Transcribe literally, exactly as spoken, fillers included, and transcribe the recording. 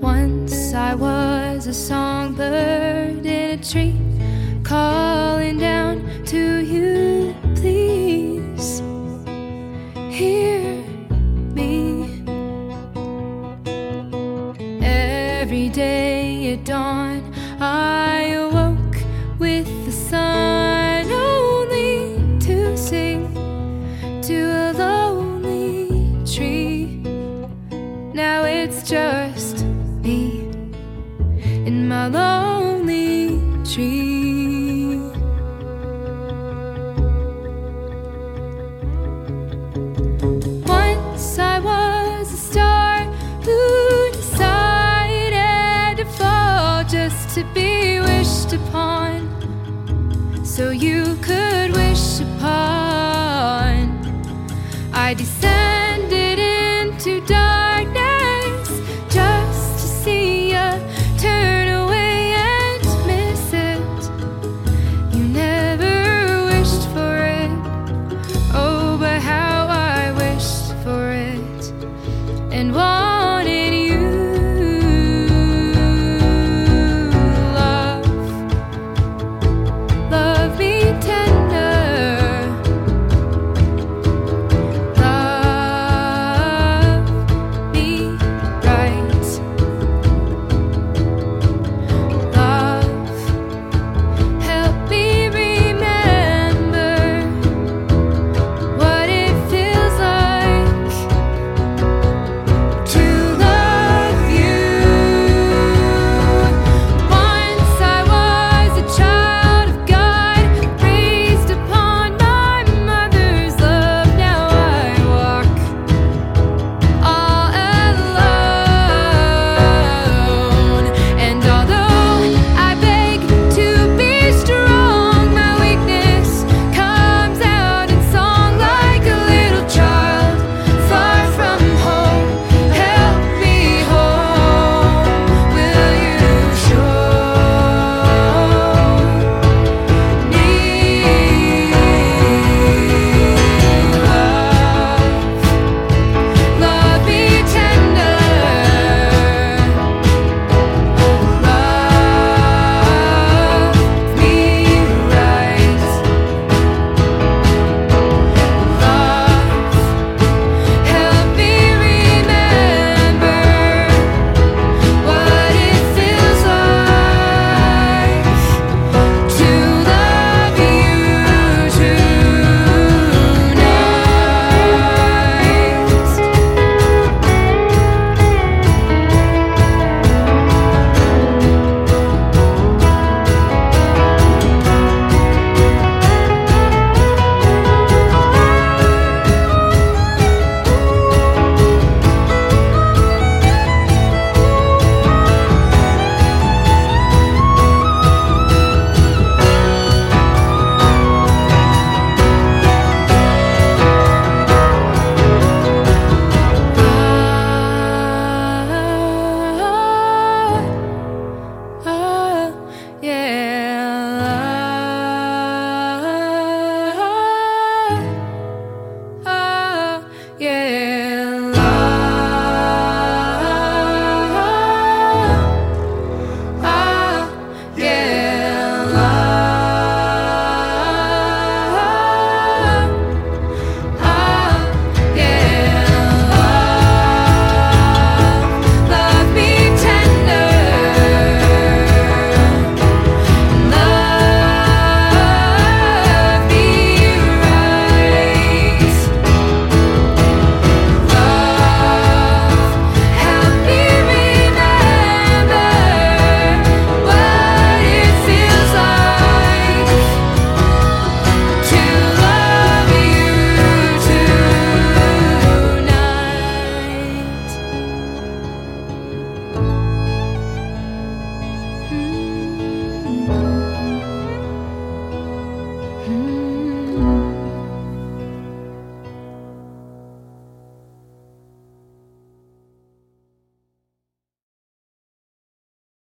Once I was a songbird in a tree, calling down to you, please hear me. Every day at dawn I awoke with the sun, only to sing to a lonely tree. Now it's just me in my lonely tree. Once I was a star who decided to fall just to be wished upon, so you could wish upon. I descended